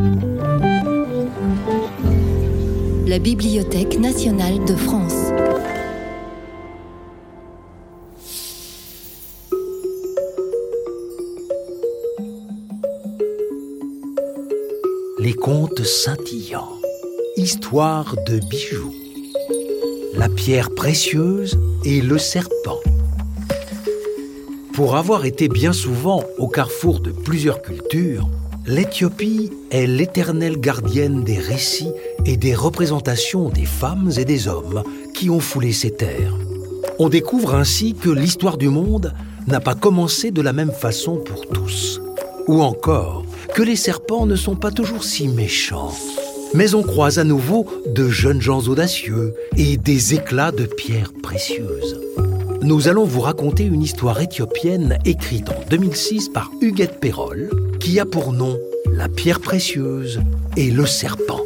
La Bibliothèque nationale de France. Les contes scintillants. Histoire de bijoux. La pierre précieuse et le serpent. Pour avoir été bien souvent au carrefour de plusieurs cultures, l'Éthiopie est l'éternelle gardienne des récits et des représentations des femmes et des hommes qui ont foulé ces terres. On découvre ainsi que l'histoire du monde n'a pas commencé de la même façon pour tous. Ou encore, que les serpents ne sont pas toujours si méchants. Mais on croise à nouveau de jeunes gens audacieux et des éclats de pierres précieuses. Nous allons vous raconter une histoire éthiopienne écrite en 2006 par Huguette Perrol, qui a pour nom La pierre précieuse et le serpent.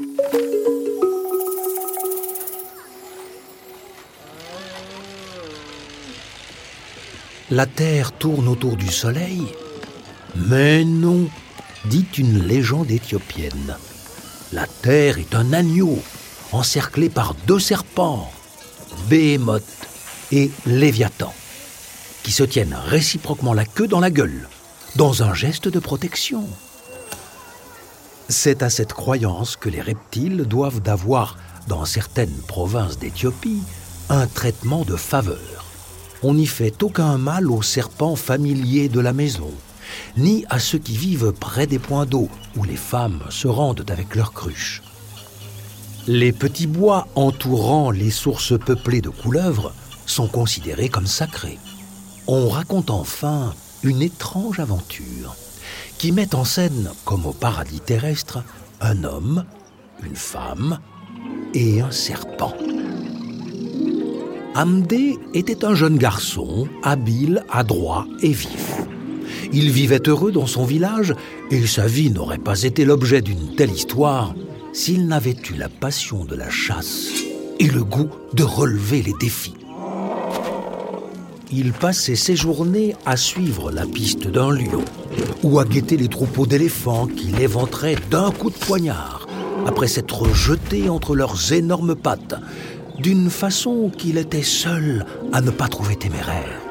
La terre tourne autour du soleil? Mais non, dit une légende éthiopienne. La terre est un agneau, encerclé par deux serpents, Béhémoth et Léviathan, qui se tiennent réciproquement la queue dans la gueule, dans un geste de protection. C'est à cette croyance que les reptiles doivent avoir, dans certaines provinces d'Éthiopie, un traitement de faveur. On n'y fait aucun mal aux serpents familiers de la maison, ni à ceux qui vivent près des points d'eau où les femmes se rendent avec leurs cruches. Les petits bois entourant les sources peuplées de couleuvres sont considérés comme sacrés. On raconte enfin une étrange aventure qui met en scène, comme au paradis terrestre, un homme, une femme et un serpent. Amdé était un jeune garçon, habile, adroit et vif. Il vivait heureux dans son village et sa vie n'aurait pas été l'objet d'une telle histoire s'il n'avait eu la passion de la chasse et le goût de relever les défis. Il passait ses journées à suivre la piste d'un lion ou à guetter les troupeaux d'éléphants qui l'éventraient d'un coup de poignard après s'être jetés entre leurs énormes pattes d'une façon qu'il était seul à ne pas trouver téméraire.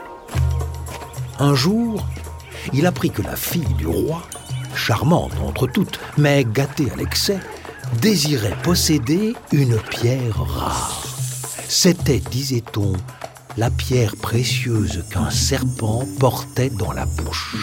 Un jour, il apprit que la fille du roi, charmante entre toutes, mais gâtée à l'excès, désirait posséder une pierre rare. C'était, disait-on, la pierre précieuse qu'un serpent portait dans la bouche.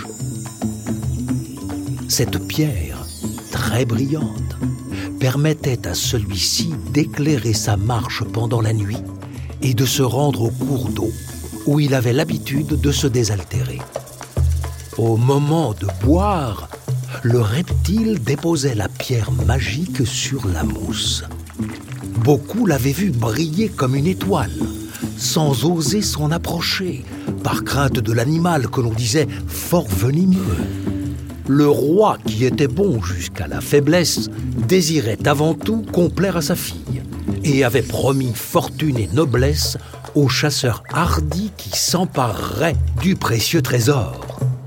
Cette pierre, très brillante, permettait à celui-ci d'éclairer sa marche pendant la nuit et de se rendre au cours d'eau où il avait l'habitude de se désaltérer. Au moment de boire, le reptile déposait la pierre magique sur la mousse. Beaucoup l'avaient vu briller comme une étoile, sans oser s'en approcher, par crainte de l'animal que l'on disait fort venimeux. Le roi, qui était bon jusqu'à la faiblesse, désirait avant tout complaire à sa fille et avait promis fortune et noblesse aux chasseurs hardis qui s'empareraient du précieux trésor.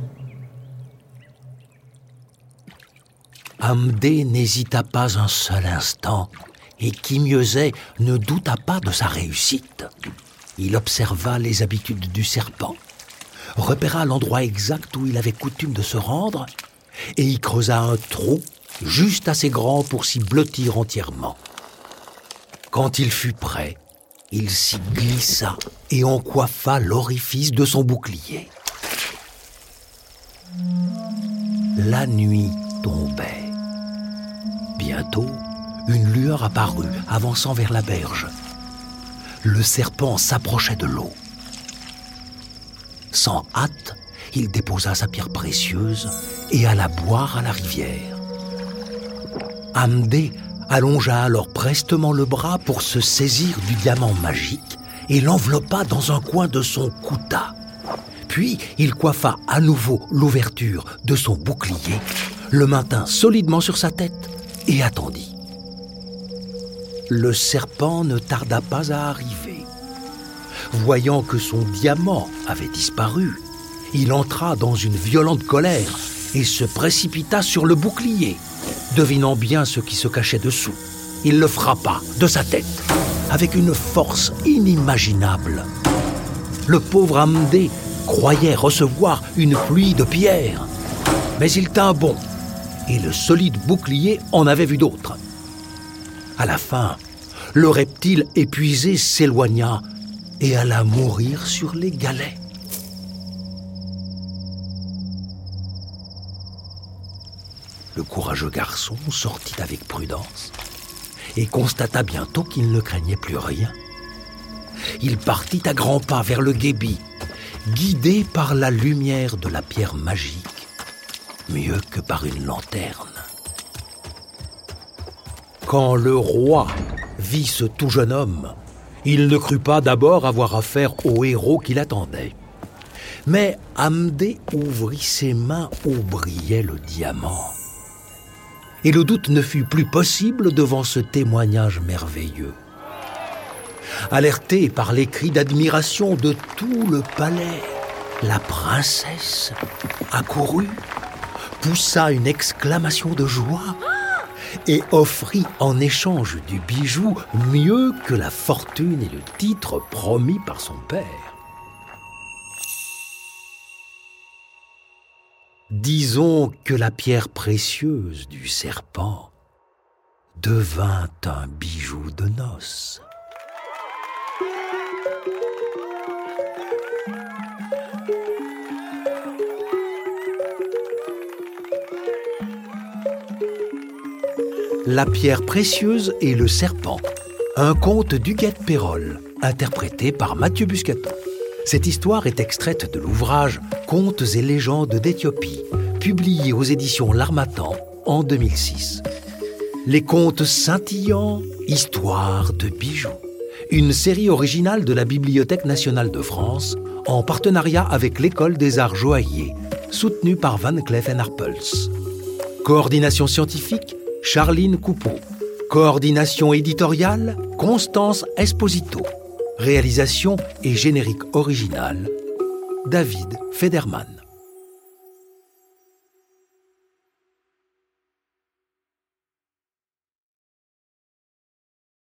Amdé n'hésita pas un seul instant et qui mieux est, ne douta pas de sa réussite. Il observa les habitudes du serpent, repéra l'endroit exact où il avait coutume de se rendre et y creusa un trou juste assez grand pour s'y blottir entièrement. Quand il fut prêt, il s'y glissa et en coiffa l'orifice de son bouclier. La nuit tombait. Bientôt, une lueur apparut, avançant vers la berge. Le serpent s'approchait de l'eau. Sans hâte, il déposa sa pierre précieuse et alla boire à la rivière. Amdé allongea alors prestement le bras pour se saisir du diamant magique et l'enveloppa dans un coin de son kouta. Puis, il coiffa à nouveau l'ouverture de son bouclier, le maintint solidement sur sa tête et attendit. Le serpent ne tarda pas à arriver. Voyant que son diamant avait disparu, il entra dans une violente colère et se précipita sur le bouclier. Devinant bien ce qui se cachait dessous, il le frappa de sa tête avec une force inimaginable. Le pauvre Amdé croyait recevoir une pluie de pierres, mais il tint bon, et le solide bouclier en avait vu d'autres. À la fin, le reptile épuisé s'éloigna et alla mourir sur les galets. Le courageux garçon sortit avec prudence et constata bientôt qu'il ne craignait plus rien. Il partit à grands pas vers le guébi, guidé par la lumière de la pierre magique, mieux que par une lanterne. Quand le roi vit ce tout jeune homme, il ne crut pas d'abord avoir affaire au héros qui l'attendait. Mais Amdé ouvrit ses mains où brillait le diamant. Et le doute ne fut plus possible devant ce témoignage merveilleux. Alertée par les cris d'admiration de tout le palais, la princesse accourut, poussa une exclamation de joie et offrit en échange du bijou mieux que la fortune et le titre promis par son père. Disons que la pierre précieuse du serpent devint un bijou de noces. La pierre précieuse et le serpent, un conte d'Huguette Pérol, interprété par Mathieu Buscaton. Cette histoire est extraite de l'ouvrage « Contes et légendes d'Éthiopie », publié aux éditions L'Harmattan en 2006. Les contes scintillants, histoire de bijoux. Une série originale de la Bibliothèque nationale de France, en partenariat avec l'École des arts joailliers, soutenue par Van Cleef & Arpels. Coordination scientifique, Charline Coupeau. Coordination éditoriale, Constance Esposito. Réalisation et générique original, David Federman.